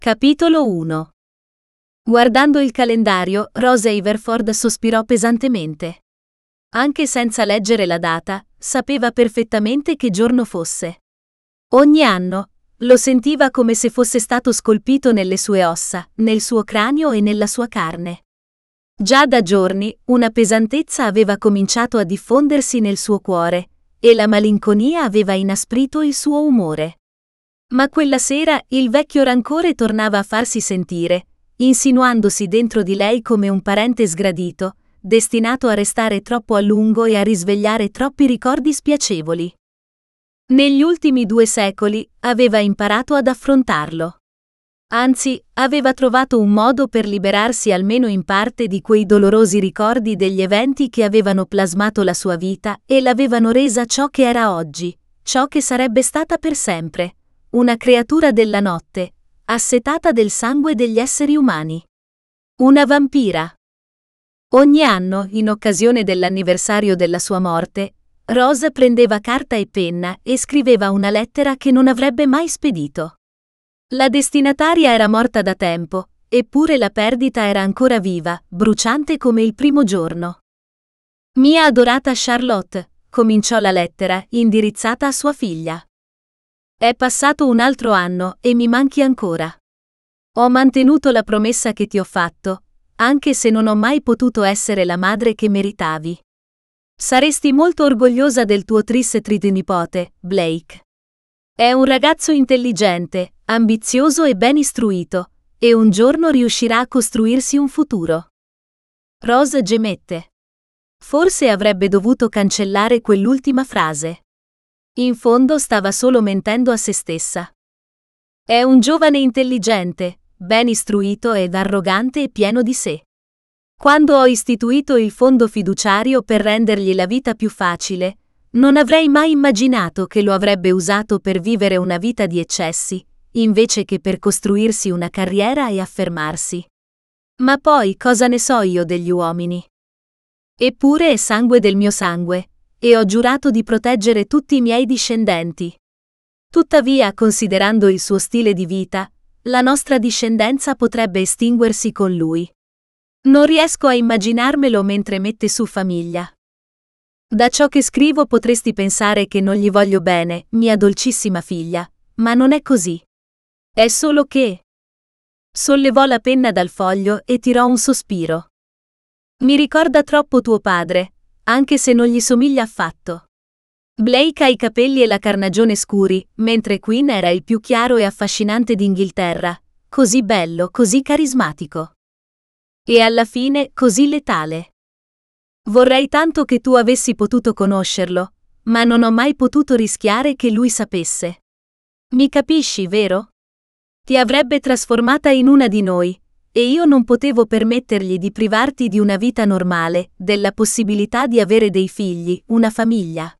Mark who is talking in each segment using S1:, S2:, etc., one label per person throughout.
S1: Capitolo 1. Guardando il calendario, Rose Haverford sospirò pesantemente. Anche senza leggere la data, sapeva perfettamente che giorno fosse. Ogni anno, lo sentiva come se fosse stato scolpito nelle sue ossa, nel suo cranio e nella sua carne. Già da giorni, una pesantezza aveva cominciato a diffondersi nel suo cuore, e la malinconia aveva inasprito il suo umore. Ma quella sera il vecchio rancore tornava a farsi sentire, insinuandosi dentro di lei come un parente sgradito, destinato a restare troppo a lungo e a risvegliare troppi ricordi spiacevoli. Negli ultimi 2 secoli aveva imparato ad affrontarlo. Anzi, aveva trovato un modo per liberarsi almeno in parte di quei dolorosi ricordi degli eventi che avevano plasmato la sua vita e l'avevano resa ciò che era oggi, ciò che sarebbe stata per sempre. Una creatura della notte, assetata del sangue degli esseri umani. Una vampira. Ogni anno, in occasione dell'anniversario della sua morte, Rose prendeva carta e penna e scriveva una lettera che non avrebbe mai spedito. La destinataria era morta da tempo, eppure la perdita era ancora viva, bruciante come il primo giorno. Mia adorata Charlotte, cominciò la lettera, indirizzata a sua figlia. È passato un altro anno e mi manchi ancora. Ho mantenuto la promessa che ti ho fatto, anche se non ho mai potuto essere la madre che meritavi. Saresti molto orgogliosa del tuo triste nipote, Blake. È un ragazzo intelligente, ambizioso e ben istruito, e un giorno riuscirà a costruirsi un futuro. Rose gemette. Forse avrebbe dovuto cancellare quell'ultima frase. In fondo stava solo mentendo a se stessa. È un giovane intelligente, ben istruito ed arrogante e pieno di sé. Quando ho istituito il fondo fiduciario per rendergli la vita più facile, non avrei mai immaginato che lo avrebbe usato per vivere una vita di eccessi, invece che per costruirsi una carriera e affermarsi. Ma poi cosa ne so io degli uomini? Eppure è sangue del mio sangue, e ho giurato di proteggere tutti i miei discendenti. Tuttavia, considerando il suo stile di vita, la nostra discendenza potrebbe estinguersi con lui. Non riesco a immaginarmelo mentre mette su famiglia. Da ciò che scrivo potresti pensare che non gli voglio bene, mia dolcissima figlia, ma non è così. È solo che... Sollevò la penna dal foglio e tirò un sospiro. Mi ricorda troppo tuo padre, anche se non gli somiglia affatto. Blake ha i capelli e la carnagione scuri, mentre Queen era il più chiaro e affascinante d'Inghilterra, così bello, così carismatico. E alla fine così letale. Vorrei tanto che tu avessi potuto conoscerlo, ma non ho mai potuto rischiare che lui sapesse. Mi capisci, vero? Ti avrebbe trasformata in una di noi, e io non potevo permettergli di privarti di una vita normale, della possibilità di avere dei figli, una famiglia.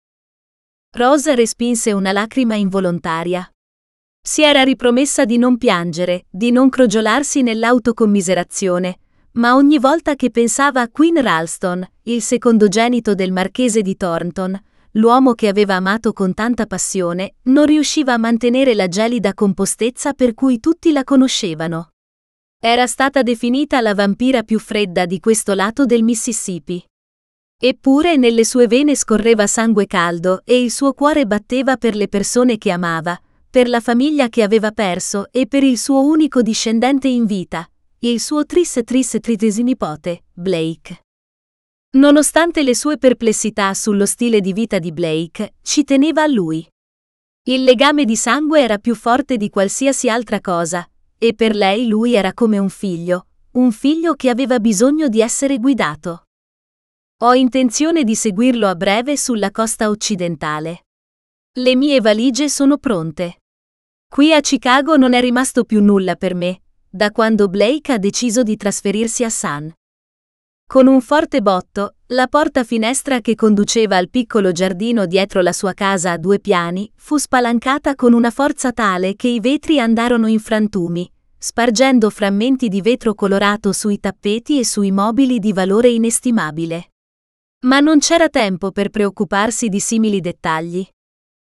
S1: Rose respinse una lacrima involontaria. Si era ripromessa di non piangere, di non crogiolarsi nell'autocommiserazione, ma ogni volta che pensava a Queen Ralston, il secondogenito del marchese di Thornton, l'uomo che aveva amato con tanta passione, non riusciva a mantenere la gelida compostezza per cui tutti la conoscevano. Era stata definita la vampira più fredda di questo lato del Mississippi. Eppure nelle sue vene scorreva sangue caldo e il suo cuore batteva per le persone che amava, per la famiglia che aveva perso e per il suo unico discendente in vita, il suo triste nipote, Blake. Nonostante le sue perplessità sullo stile di vita di Blake, ci teneva a lui. Il legame di sangue era più forte di qualsiasi altra cosa, e per lei lui era come un figlio che aveva bisogno di essere guidato. Ho intenzione di seguirlo a breve sulla costa occidentale. Le mie valigie sono pronte. Qui a Chicago non è rimasto più nulla per me, da quando Blake ha deciso di trasferirsi a San. Con un forte botto, la porta-finestra che conduceva al piccolo giardino dietro la sua casa a 2 piani fu spalancata con una forza tale che i vetri andarono in frantumi, spargendo frammenti di vetro colorato sui tappeti e sui mobili di valore inestimabile. Ma non c'era tempo per preoccuparsi di simili dettagli.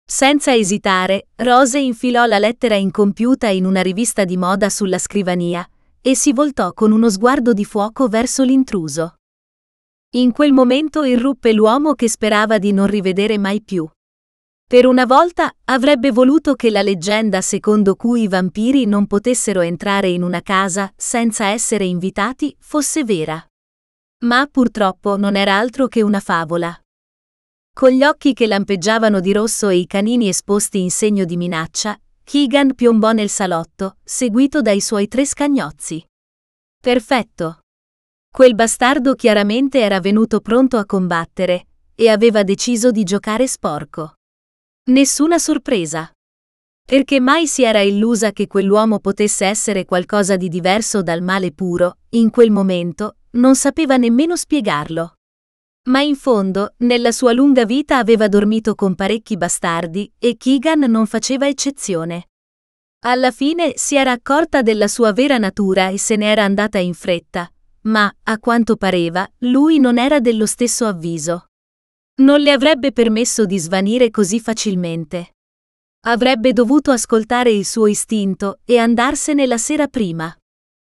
S1: Senza esitare, Rose infilò la lettera incompiuta in una rivista di moda sulla scrivania e si voltò con uno sguardo di fuoco verso l'intruso. In quel momento irruppe l'uomo che sperava di non rivedere mai più. Per una volta avrebbe voluto che la leggenda secondo cui i vampiri non potessero entrare in una casa senza essere invitati fosse vera. Ma purtroppo non era altro che una favola. Con gli occhi che lampeggiavano di rosso e i canini esposti in segno di minaccia, Keegan piombò nel salotto, seguito dai suoi 3 scagnozzi. Perfetto. Quel bastardo chiaramente era venuto pronto a combattere e aveva deciso di giocare sporco. Nessuna sorpresa. Perché mai si era illusa che quell'uomo potesse essere qualcosa di diverso dal male puro, in quel momento, non sapeva nemmeno spiegarlo. Ma in fondo, nella sua lunga vita aveva dormito con parecchi bastardi e Keegan non faceva eccezione. Alla fine si era accorta della sua vera natura e se ne era andata in fretta, ma, a quanto pareva, lui non era dello stesso avviso. Non le avrebbe permesso di svanire così facilmente. Avrebbe dovuto ascoltare il suo istinto e andarsene la sera prima.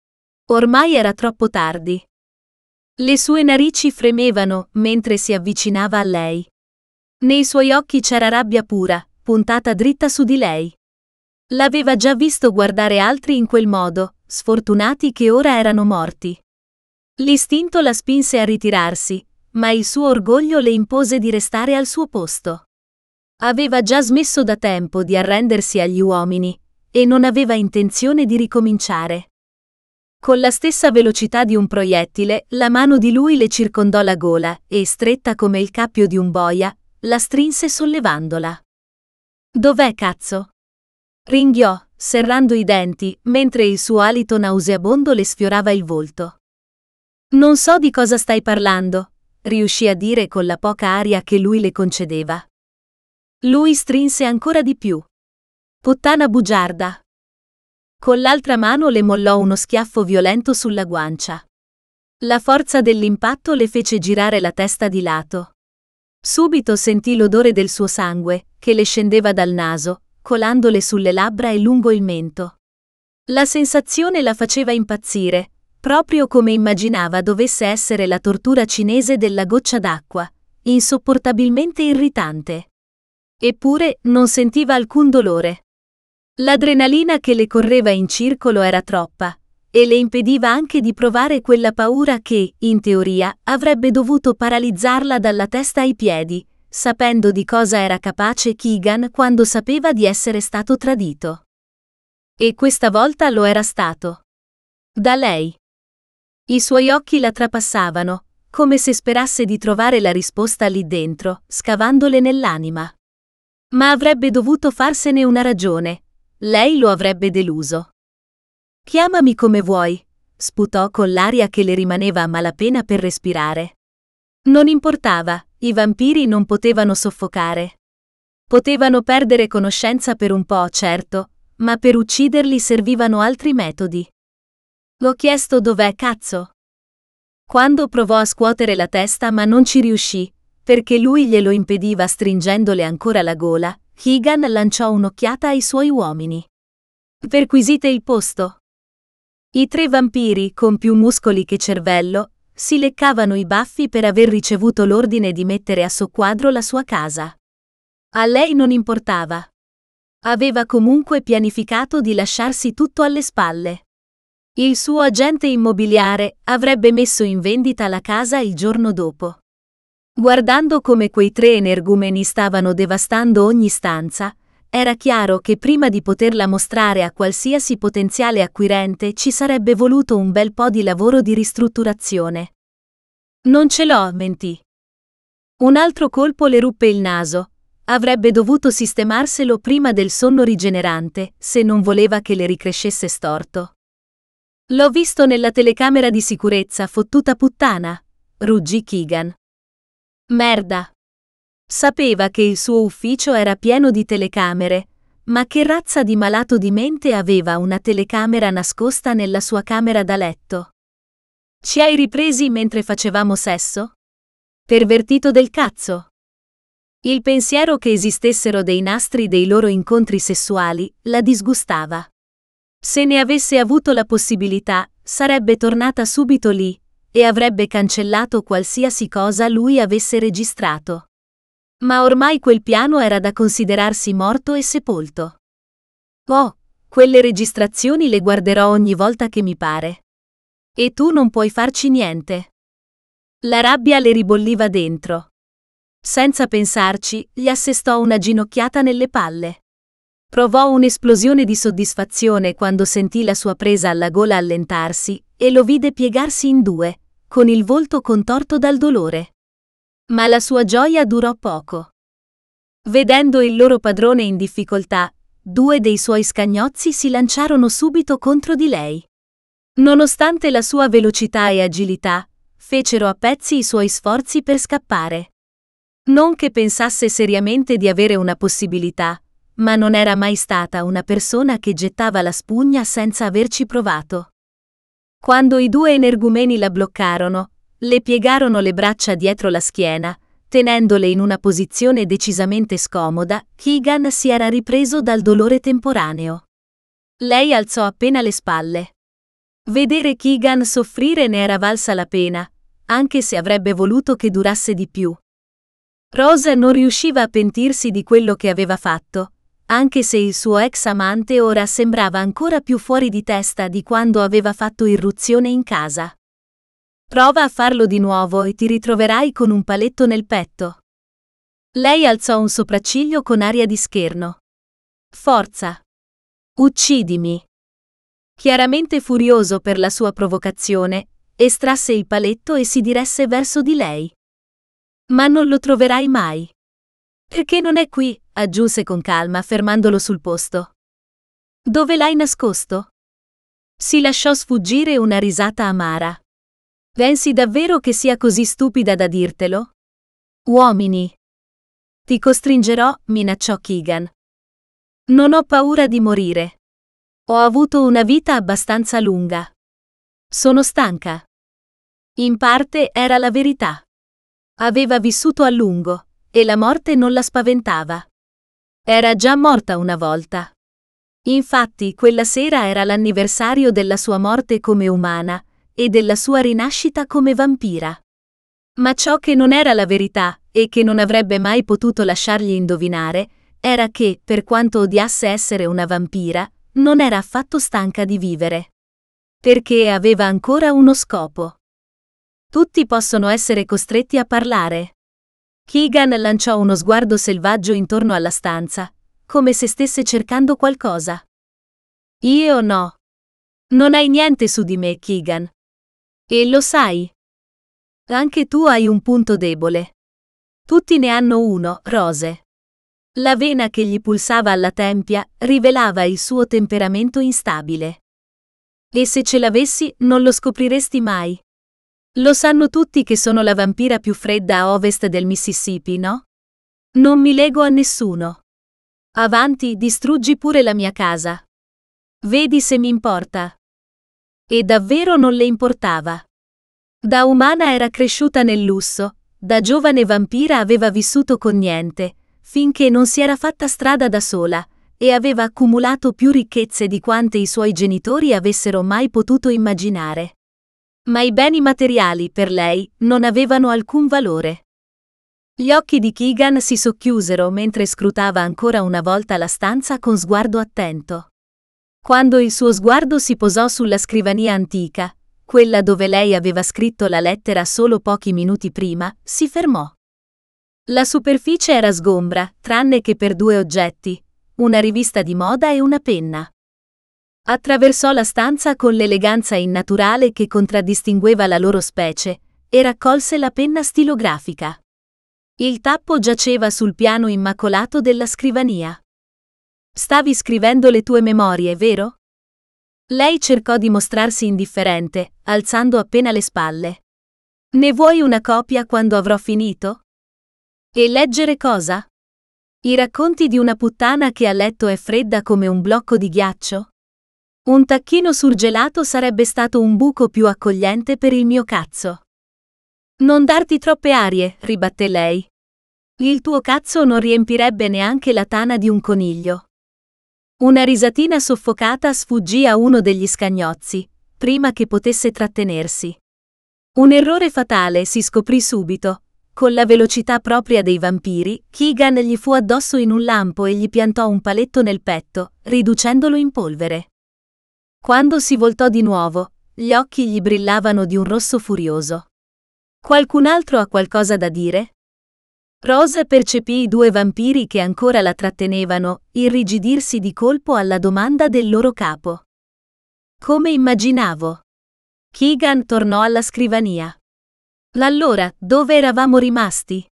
S1: Ormai era troppo tardi. Le sue narici fremevano mentre si avvicinava a lei. Nei suoi occhi c'era rabbia pura, puntata dritta su di lei. L'aveva già visto guardare altri in quel modo, sfortunati che ora erano morti. L'istinto la spinse a ritirarsi, ma il suo orgoglio le impose di restare al suo posto. Aveva già smesso da tempo di arrendersi agli uomini, e non aveva intenzione di ricominciare. Con la stessa velocità di un proiettile, la mano di lui le circondò la gola e, stretta come il cappio di un boia, la strinse sollevandola. «Dov'è, cazzo?» ringhiò, serrando i denti, mentre il suo alito nauseabondo le sfiorava il volto. «Non so di cosa stai parlando», riuscì a dire con la poca aria che lui le concedeva. Lui strinse ancora di più. «Puttana bugiarda!» Con l'altra mano le mollò uno schiaffo violento sulla guancia. La forza dell'impatto le fece girare la testa di lato. Subito sentì l'odore del suo sangue, che le scendeva dal naso, colandole sulle labbra e lungo il mento. La sensazione la faceva impazzire, proprio come immaginava dovesse essere la tortura cinese della goccia d'acqua, insopportabilmente irritante. Eppure non sentiva alcun dolore. L'adrenalina che le correva in circolo era troppa, e le impediva anche di provare quella paura che, in teoria, avrebbe dovuto paralizzarla dalla testa ai piedi, sapendo di cosa era capace Keegan quando sapeva di essere stato tradito. E questa volta lo era stato. Da lei. I suoi occhi la trapassavano, come se sperasse di trovare la risposta lì dentro, scavandole nell'anima. Ma avrebbe dovuto farsene una ragione. Lei lo avrebbe deluso. «Chiamami come vuoi», sputò con l'aria che le rimaneva a malapena per respirare. Non importava, i vampiri non potevano soffocare. Potevano perdere conoscenza per un po', certo, ma per ucciderli servivano altri metodi. «L'ho chiesto dov'è, cazzo?» Quando provò a scuotere la testa ma non ci riuscì, perché lui glielo impediva stringendole ancora la gola, Keegan lanciò un'occhiata ai suoi uomini. «Perquisite il posto». I 3 vampiri, con più muscoli che cervello, si leccavano i baffi per aver ricevuto l'ordine di mettere a soqquadro la sua casa. A lei non importava. Aveva comunque pianificato di lasciarsi tutto alle spalle. Il suo agente immobiliare avrebbe messo in vendita la casa il giorno dopo. Guardando come quei 3 energumeni stavano devastando ogni stanza, era chiaro che prima di poterla mostrare a qualsiasi potenziale acquirente ci sarebbe voluto un bel po' di lavoro di ristrutturazione. «Non ce l'ho», mentì. Un altro colpo le ruppe il naso. Avrebbe dovuto sistemarselo prima del sonno rigenerante, se non voleva che le ricrescesse storto. «L'ho visto nella telecamera di sicurezza, fottuta puttana», ruggì Keegan. Merda. Sapeva che il suo ufficio era pieno di telecamere, ma che razza di malato di mente aveva una telecamera nascosta nella sua camera da letto? «Ci hai ripresi mentre facevamo sesso? Pervertito del cazzo!» Il pensiero che esistessero dei nastri dei loro incontri sessuali la disgustava. Se ne avesse avuto la possibilità, sarebbe tornata subito lì, e avrebbe cancellato qualsiasi cosa lui avesse registrato. Ma ormai quel piano era da considerarsi morto e sepolto. Oh, quelle registrazioni le guarderò ogni volta che mi pare. E tu non puoi farci niente. La rabbia le ribolliva dentro. Senza pensarci, gli assestò una ginocchiata nelle palle. Provò un'esplosione di soddisfazione quando sentì la sua presa alla gola allentarsi e lo vide piegarsi in due, con il volto contorto dal dolore. Ma la sua gioia durò poco. Vedendo il loro padrone in difficoltà, due dei suoi scagnozzi si lanciarono subito contro di lei. Nonostante la sua velocità e agilità, fecero a pezzi i suoi sforzi per scappare. Non che pensasse seriamente di avere una possibilità, ma non era mai stata una persona che gettava la spugna senza averci provato. Quando i due energumeni la bloccarono, le piegarono le braccia dietro la schiena, tenendole in una posizione decisamente scomoda. Keegan si era ripreso dal dolore temporaneo. Lei alzò appena le spalle. Vedere Keegan soffrire ne era valsa la pena, anche se avrebbe voluto che durasse di più. Rose non riusciva a pentirsi di quello che aveva fatto, anche se il suo ex amante ora sembrava ancora più fuori di testa di quando aveva fatto irruzione in casa. Prova a farlo di nuovo e ti ritroverai con un paletto nel petto. Lei alzò un sopracciglio con aria di scherno. Forza. Uccidimi. Chiaramente furioso per la sua provocazione, estrasse il paletto e si diresse verso di lei. Ma non lo troverai mai. Perché non è qui, aggiunse con calma fermandolo sul posto. Dove l'hai nascosto? Si lasciò sfuggire una risata amara. Pensi davvero che sia così stupida da dirtelo? Uomini. Ti costringerò, minacciò Keegan. Non ho paura di morire. Ho avuto una vita abbastanza lunga. Sono stanca. In parte era la verità. Aveva vissuto a lungo, e la morte non la spaventava. Era già morta una volta. Infatti, quella sera era l'anniversario della sua morte come umana, e della sua rinascita come vampira. Ma ciò che non era la verità, e che non avrebbe mai potuto lasciargli indovinare, era che, per quanto odiasse essere una vampira, non era affatto stanca di vivere. Perché aveva ancora uno scopo. Tutti possono essere costretti a parlare. Keegan lanciò uno sguardo selvaggio intorno alla stanza, come se stesse cercando qualcosa. Io no. Non hai niente su di me, Keegan. E lo sai. Anche tu hai un punto debole. Tutti ne hanno uno, Rose. La vena che gli pulsava alla tempia rivelava il suo temperamento instabile. E se ce l'avessi, non lo scopriresti mai. Lo sanno tutti che sono la vampira più fredda a ovest del Mississippi, no? Non mi lego a nessuno. Avanti, distruggi pure la mia casa. Vedi se mi importa. E davvero non le importava. Da umana era cresciuta nel lusso, da giovane vampira aveva vissuto con niente, finché non si era fatta strada da sola, e aveva accumulato più ricchezze di quante i suoi genitori avessero mai potuto immaginare. Ma i beni materiali per lei non avevano alcun valore. Gli occhi di Keegan si socchiusero mentre scrutava ancora una volta la stanza con sguardo attento. Quando il suo sguardo si posò sulla scrivania antica, quella dove lei aveva scritto la lettera solo pochi minuti prima, si fermò. La superficie era sgombra, tranne che per due oggetti, una rivista di moda e una penna. Attraversò la stanza con l'eleganza innaturale che contraddistingueva la loro specie, e raccolse la penna stilografica. Il tappo giaceva sul piano immacolato della scrivania. Stavi scrivendo le tue memorie, vero? Lei cercò di mostrarsi indifferente, alzando appena le spalle. Ne vuoi una copia quando avrò finito? E leggere cosa? I racconti di una puttana che a letto è fredda come un blocco di ghiaccio? Un tacchino surgelato sarebbe stato un buco più accogliente per il mio cazzo. Non darti troppe arie, ribatté lei. Il tuo cazzo non riempirebbe neanche la tana di un coniglio. Una risatina soffocata sfuggì a uno degli scagnozzi, prima che potesse trattenersi. Un errore fatale si scoprì subito. Con la velocità propria dei vampiri, Keegan gli fu addosso in un lampo e gli piantò un paletto nel petto, riducendolo in polvere. Quando si voltò di nuovo, gli occhi gli brillavano di un rosso furioso. Qualcun altro ha qualcosa da dire? Rose percepì i due vampiri che ancora la trattenevano, irrigidirsi di colpo alla domanda del loro capo. Come immaginavo. Keegan tornò alla scrivania. Allora, dove eravamo rimasti?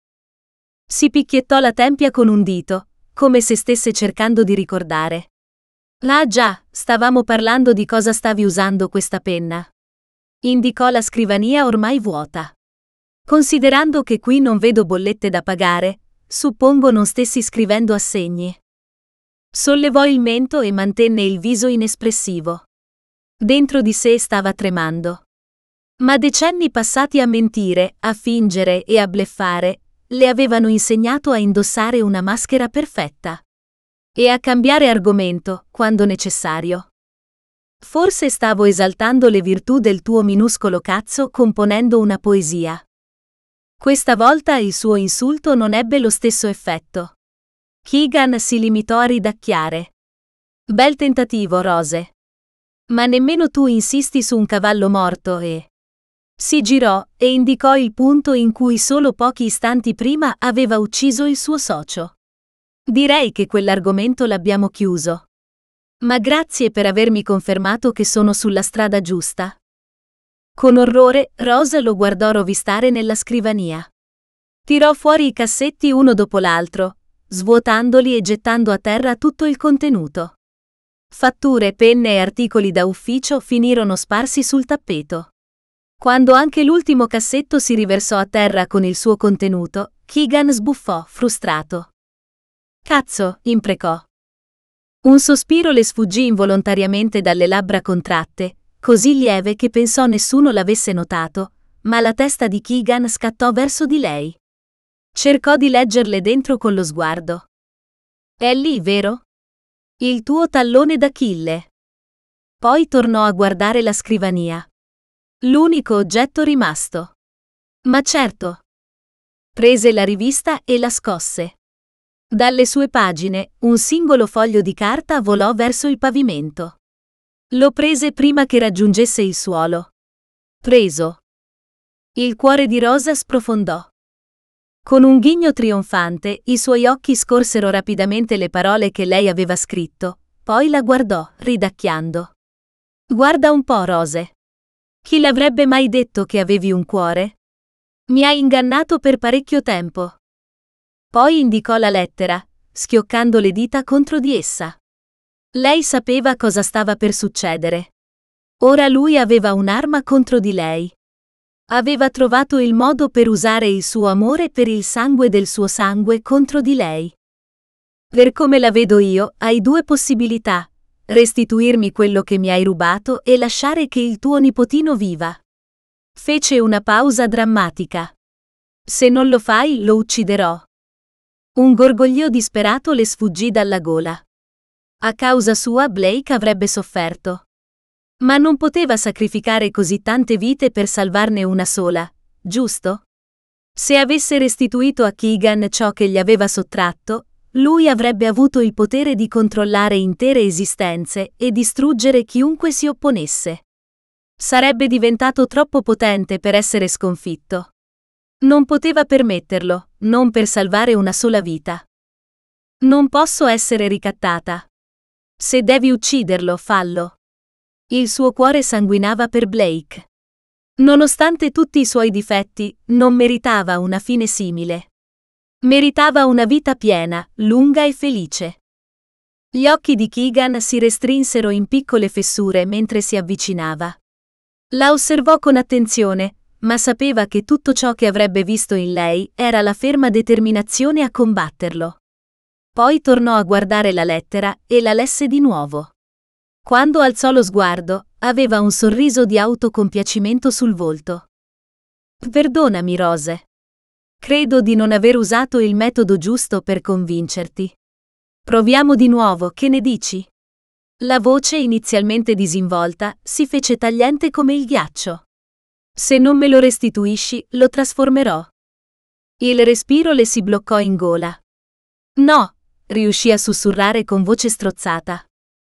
S1: Si picchiettò la tempia con un dito, come se stesse cercando di ricordare. Ah già, stavamo parlando di cosa stavi usando questa penna. Indicò la scrivania ormai vuota. Considerando che qui non vedo bollette da pagare, suppongo non stessi scrivendo assegni. Sollevò il mento e mantenne il viso inespressivo. Dentro di sé stava tremando. Ma decenni passati a mentire, a fingere e a bleffare, le avevano insegnato a indossare una maschera perfetta. E a cambiare argomento, quando necessario. Forse stavo esaltando le virtù del tuo minuscolo cazzo componendo una poesia. Questa volta il suo insulto non ebbe lo stesso effetto. Keegan si limitò a ridacchiare. Bel tentativo, Rose. Ma nemmeno tu insisti su un cavallo morto e... Si girò e indicò il punto in cui solo pochi istanti prima aveva ucciso il suo socio. Direi che quell'argomento l'abbiamo chiuso. Ma grazie per avermi confermato che sono sulla strada giusta. Con orrore, Rose lo guardò rovistare nella scrivania. Tirò fuori i cassetti uno dopo l'altro, svuotandoli e gettando a terra tutto il contenuto. Fatture, penne e articoli da ufficio finirono sparsi sul tappeto. Quando anche l'ultimo cassetto si riversò a terra con il suo contenuto, Keegan sbuffò, frustrato. Cazzo, imprecò. Un sospiro le sfuggì involontariamente dalle labbra contratte, così lieve che pensò nessuno l'avesse notato, ma la testa di Keegan scattò verso di lei. Cercò di leggerle dentro con lo sguardo. È lì, vero? Il tuo tallone d'Achille. Poi tornò a guardare la scrivania. L'unico oggetto rimasto. Ma certo. Prese la rivista e la scosse. Dalle sue pagine, un singolo foglio di carta volò verso il pavimento. Lo prese prima che raggiungesse il suolo. Preso. Il cuore di Rosa sprofondò. Con un ghigno trionfante, i suoi occhi scorsero rapidamente le parole che lei aveva scritto, poi la guardò, ridacchiando. Guarda un po', Rose. Chi l'avrebbe mai detto che avevi un cuore? Mi hai ingannato per parecchio tempo. Poi indicò la lettera, schioccando le dita contro di essa. Lei sapeva cosa stava per succedere. Ora lui aveva un'arma contro di lei. Aveva trovato il modo per usare il suo amore per il sangue del suo sangue contro di lei. Per come la vedo io, hai due possibilità: restituirmi quello che mi hai rubato e lasciare che il tuo nipotino viva. Fece una pausa drammatica. Se non lo fai, lo ucciderò. Un gorgoglio disperato le sfuggì dalla gola. A causa sua Blake avrebbe sofferto. Ma non poteva sacrificare così tante vite per salvarne una sola, giusto? Se avesse restituito a Keegan ciò che gli aveva sottratto, lui avrebbe avuto il potere di controllare intere esistenze e distruggere chiunque si opponesse. Sarebbe diventato troppo potente per essere sconfitto. Non poteva permetterlo, non per salvare una sola vita. Non posso essere ricattata. Se devi ucciderlo, fallo. Il suo cuore sanguinava per Blake. Nonostante tutti i suoi difetti, non meritava una fine simile. Meritava una vita piena, lunga e felice. Gli occhi di Keegan si restrinsero in piccole fessure mentre si avvicinava. La osservò con attenzione, ma sapeva che tutto ciò che avrebbe visto in lei era la ferma determinazione a combatterlo. Poi tornò a guardare la lettera e la lesse di nuovo. Quando alzò lo sguardo, aveva un sorriso di autocompiacimento sul volto. Perdonami, Rose. Credo di non aver usato il metodo giusto per convincerti. Proviamo di nuovo, che ne dici? La voce, inizialmente disinvolta, si fece tagliente come il ghiaccio. Se non me lo restituisci, lo trasformerò. Il respiro le si bloccò in gola. No, riuscì a sussurrare con voce strozzata.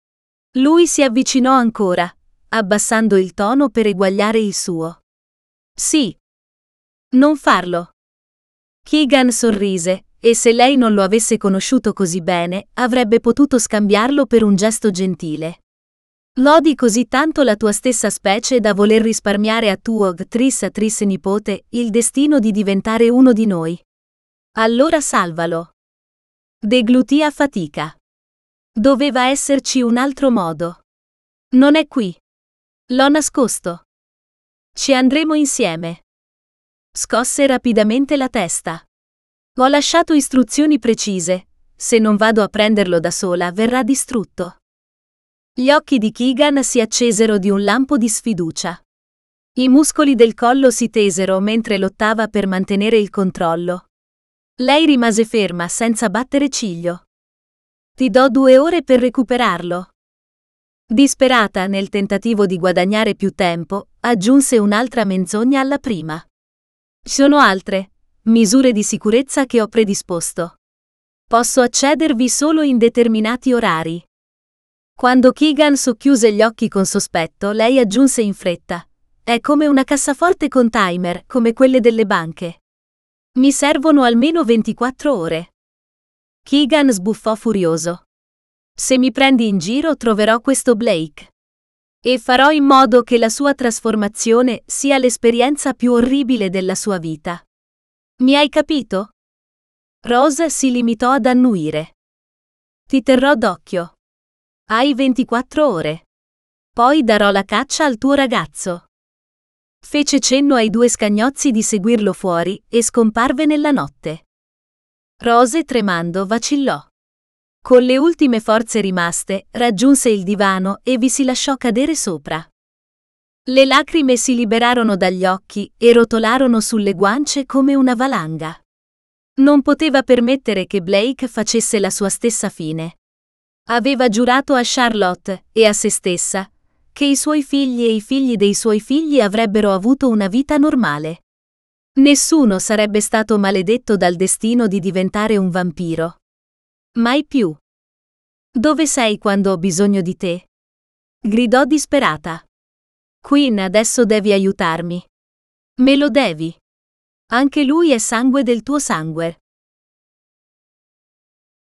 S1: Lui si avvicinò ancora, abbassando il tono per eguagliare il suo. Sì. Non farlo. Keegan sorrise, e se lei non lo avesse conosciuto così bene, avrebbe potuto scambiarlo per un gesto gentile. Lodi così tanto la tua stessa specie da voler risparmiare a tuo Tris nipote il destino di diventare uno di noi. Allora salvalo. Deglutì a fatica. Doveva esserci un altro modo. Non è qui. L'ho nascosto. Ci andremo insieme. Scosse rapidamente la testa. Ho lasciato istruzioni precise. Se non vado a prenderlo da sola, verrà distrutto. Gli occhi di Keegan si accesero di un lampo di sfiducia. I muscoli del collo si tesero mentre lottava per mantenere il controllo. Lei rimase ferma senza battere ciglio. Ti do 2 ore per recuperarlo. Disperata nel tentativo di guadagnare più tempo, aggiunse un'altra menzogna alla prima. Ci sono altre misure di sicurezza che ho predisposto. Posso accedervi solo in determinati orari. Quando Keegan socchiuse gli occhi con sospetto, lei aggiunse in fretta: è come una cassaforte con timer, come quelle delle banche. Mi servono almeno 24 ore. Keegan sbuffò furioso. Se mi prendi in giro, troverò questo Blake. E farò in modo che la sua trasformazione sia l'esperienza più orribile della sua vita. Mi hai capito? Rose si limitò ad annuire. Ti terrò d'occhio. Hai 24 ore. Poi darò la caccia al tuo ragazzo. Fece cenno ai 2 scagnozzi di seguirlo fuori e scomparve nella notte. Rose, tremando, vacillò. Con le ultime forze rimaste, raggiunse il divano e vi si lasciò cadere sopra. Le lacrime si liberarono dagli occhi e rotolarono sulle guance come una valanga. Non poteva permettere che Blake facesse la sua stessa fine. Aveva giurato a Charlotte e a se stessa che i suoi figli e i figli dei suoi figli avrebbero avuto una vita normale. Nessuno sarebbe stato maledetto dal destino di diventare un vampiro. Mai più. Dove sei quando ho bisogno di te? Gridò disperata. Quinn, adesso devi aiutarmi. Me lo devi. Anche lui è sangue del tuo sangue.